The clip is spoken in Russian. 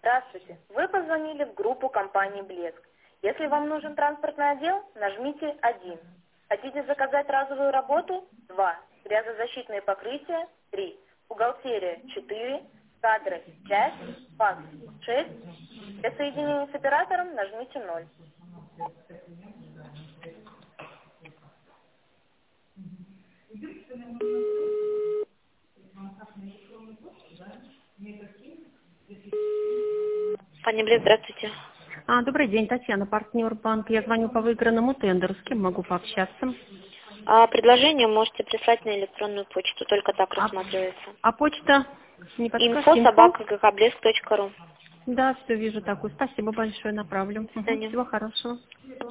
Здравствуйте. Вы позвонили в группу компании «Блеск». Если вам нужен транспортный отдел, нажмите 1. Хотите заказать разовую работу? 2. Грязозащитные покрытия? 3. Бухгалтерия? 4. Кадры? 5. Факс? 6. Для соединения с оператором нажмите 0. Пани Блеск, здравствуйте. Добрый день, Татьяна, партнер банк. Я звоню по выигранному тендеру. С кем могу пообщаться? Предложение можете прислать на электронную почту, только так рассматривается. А почта не подскажете? info@ggkblesк.ru. Да, все вижу такую. Спасибо большое, направлю. До свидания. Всего хорошего.